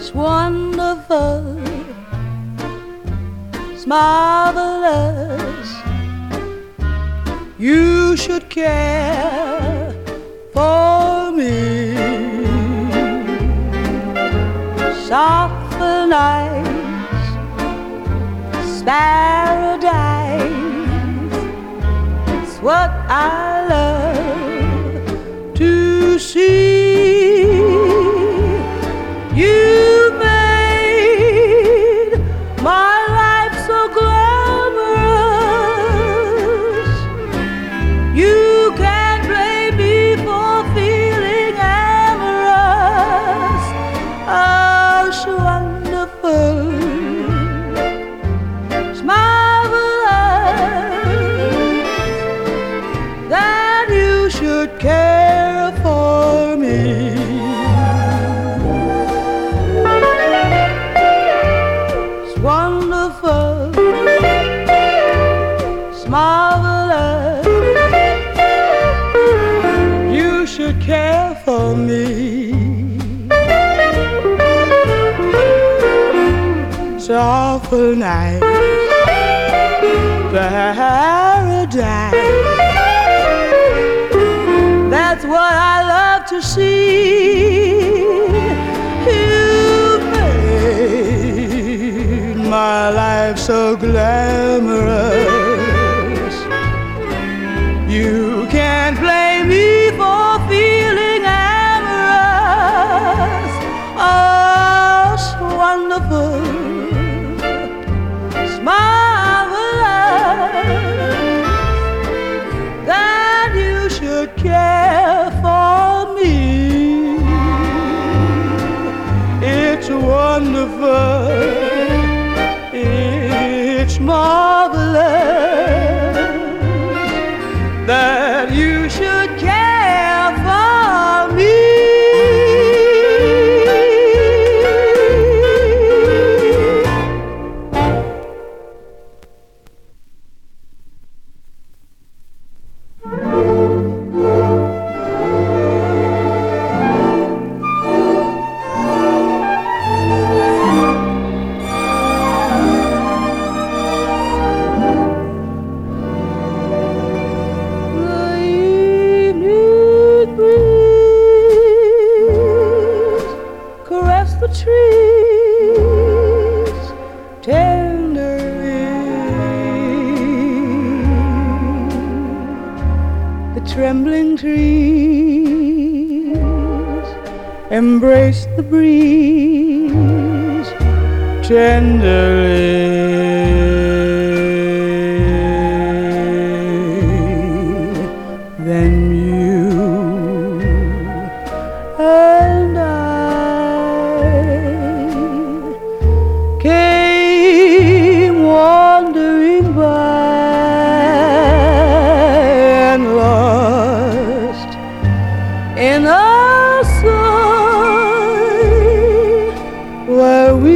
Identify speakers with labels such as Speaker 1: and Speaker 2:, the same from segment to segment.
Speaker 1: It's wonderful, it's marvelous. You should care for me. Soft nights, paradise. It's what I love to see. You made my life so glamorous. You can't blame me for feeling amorous. Oh, so wonderful, it's marvelous that you should care for me. Wonderful, it's marvelous. You should care for me. Soft nights, paradise. That's what I love to see. My life so glamorous. You can't blame me for feeling amorous. Oh, so wonderful, it's marvelous that you should care for me. It's wonderful, it's marvelous that you should care for me. The trees tenderly, the trembling trees embrace the breeze tenderly. Then you and I came wandering by and lost in a sigh where we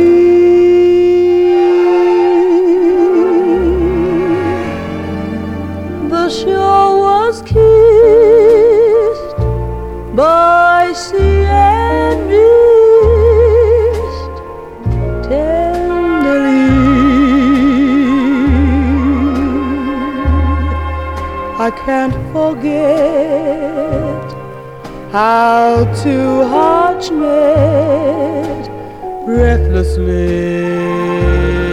Speaker 1: the shore was kissed by sea and mist tenderly. I can't forget how two hearts met breathlessly.